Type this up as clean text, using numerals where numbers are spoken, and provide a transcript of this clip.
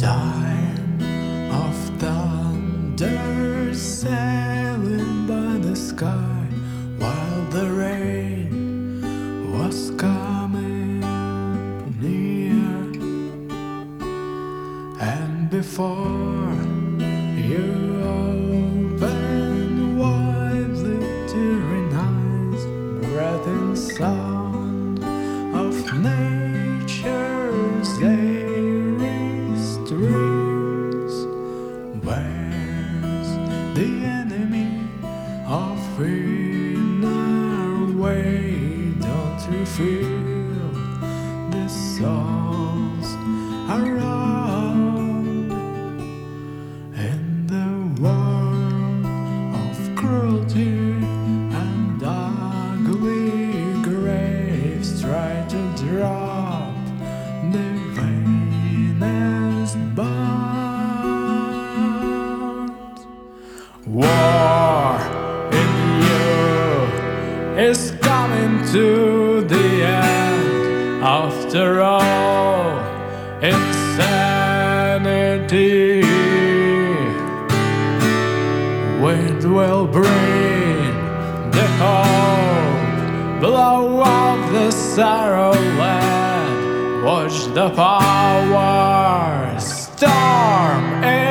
Time of thunder sailing by the sky while the rain was coming near, and before you open widely tearing eyes, breath and sound of nature's airy streams. Where's the enemy of inner way? Don't you feel the souls around in the world of cruelty and ugly graves? Try to drop the vainest bond. War in you is coming to the end. After all, insanity. Wind will bring the hope, blow up the sorrow land. Watch the power storm in.